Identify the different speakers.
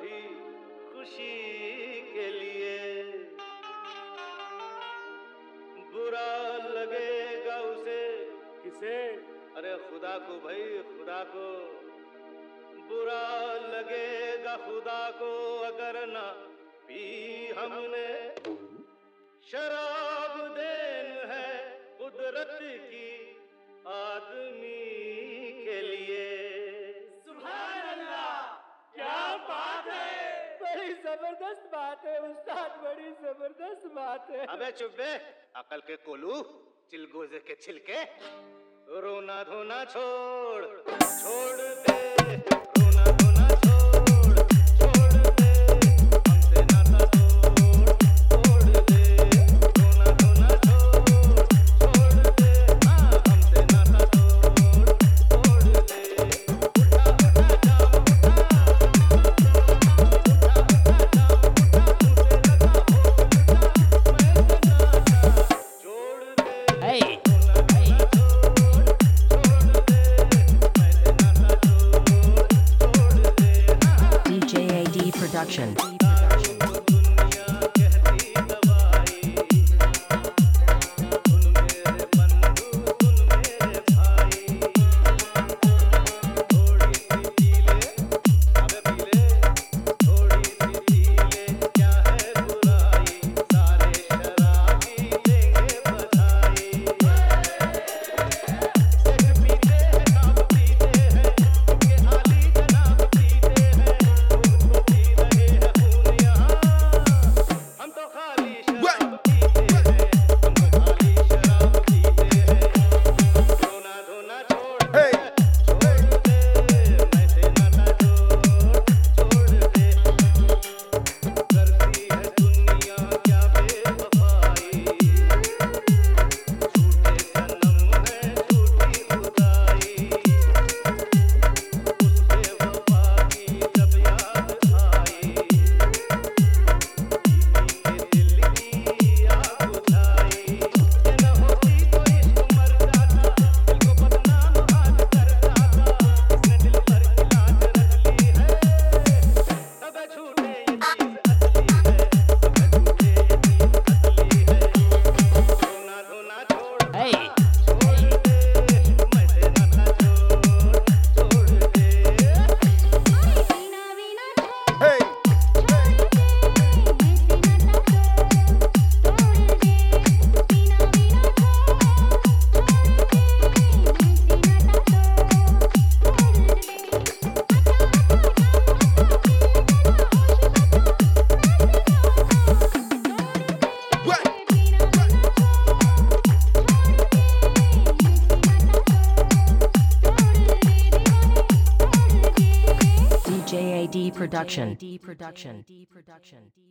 Speaker 1: कभी खुशी के लिए, बुरा लगेगा उसे।
Speaker 2: किसे?
Speaker 1: अरे खुदा को भाई, खुदा को। बुरा लगेगा खुदा को अगर ना पी हमने। शराब देन है कुदरत की आदमी के लिए।
Speaker 2: सुभान अल्लाह, क्या बात है। बड़ी जबरदस्त बात है उस्ताद, बड़ी जबरदस्त बात है।
Speaker 1: अबे चुप बे, अकल के कोलू, चिलगोजे के छिलके। रोना धोना छोड़, छोड़ दे। रोना धोना छोड़, छोड़ दे। हमसे नाता तोड़, छोड़ दे। रोना धोना छोड़, छोड़ दे। हाँ, हमसे नाता तोड़, छोड़ दे। उठा उठा जाम उठा, उठा उठा जाम उठा, मुझे लगा हो उठा, मैं नाता जोड़ दे।
Speaker 3: Hey. DJ AD Production. DJ AD Production.